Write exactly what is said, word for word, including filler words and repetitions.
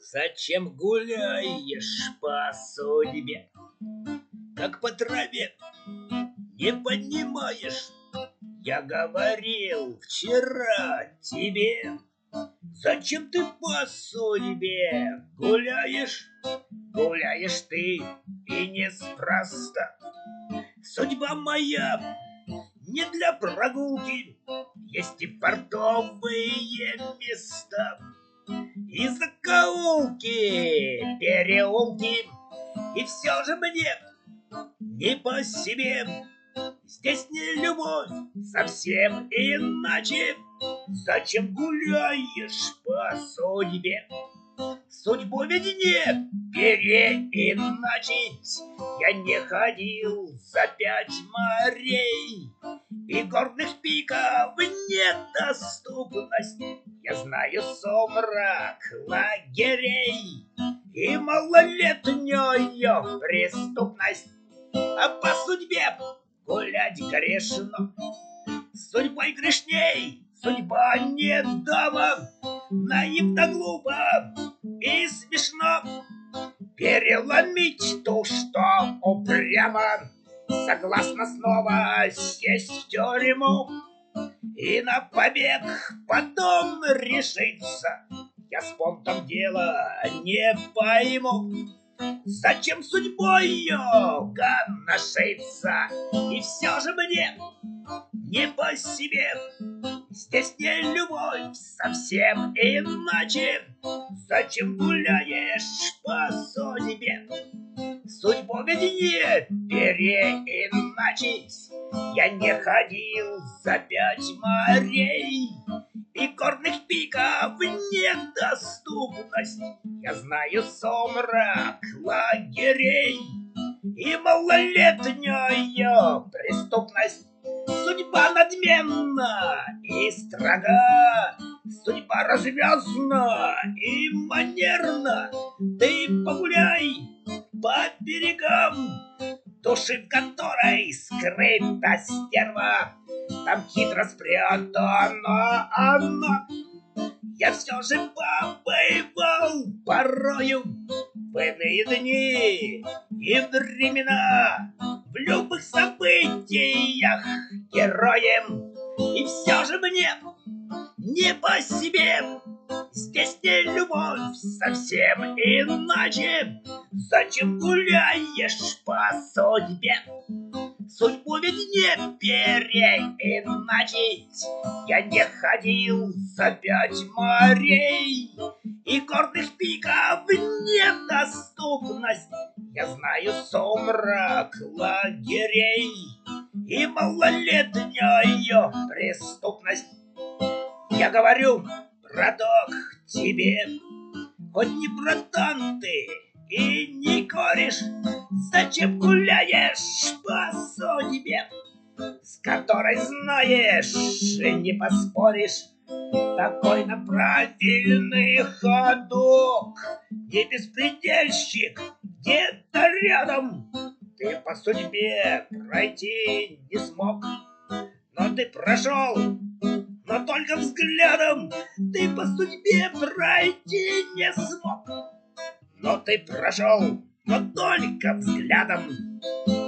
Зачем гуляешь по судьбе, как по траве не поднимаешь? Я говорил вчера тебе, зачем ты по судьбе гуляешь? Гуляешь ты и неспроста. Судьба моя не для прогулки, есть и портовые места, и закоулки, переулки, и все же мне не по себе. Здесь не любовь, совсем иначе. Зачем гуляешь по судьбе? Судьбу ведь не переиначить. Я не ходил за пять морей и горных пиков недоступность. Я знаю сумрак лагерей и малолетнюю преступность. А по судьбе гулять грешно, судьбой грешней судьба не дала. Наивно, глупо и смешно переломить то, что упрямо согласна снова сесть в тюрьму и на побег потом решиться. Я с понтом дела не пойму, зачем судьбою гоношиться. И все же мне не по себе. Здесь не любовь, совсем иначе. Зачем гуляешь по судьбе? Судьбу ведь не переиначить. Я не ходил за пять морей и горных пиков недоступность. Я знаю сумрак лагерей и малолетнюю преступность. Судьба надменна и строга, судьба развязна и манерна. Ты погуляй по берегам, души в которой скрыта стерва. Там хитро спрятана она. Я все же побывал порою в иные дни и времена, в любых событиях героем. И все же мне не по себе. Здесь не любовь, совсем иначе. Зачем гуляешь по судьбе? Судьбу ведь не переиначить. Я не ходил за пять морей и горных пиков недоступность. Я знаю сумрак лагерей и малолетнюю преступность. Я говорю, браток, тебе, хоть не братан ты и не кореш, зачем гуляешь по судьбе, с которой, знаешь, не поспоришь? Такой на правильный ходок, не беспредельщик где-то рядом. Ты по судьбе пройти не смог, но ты прошел, но только взглядом. Ты по судьбе пройти не смог, но ты прошел, но только взглядом.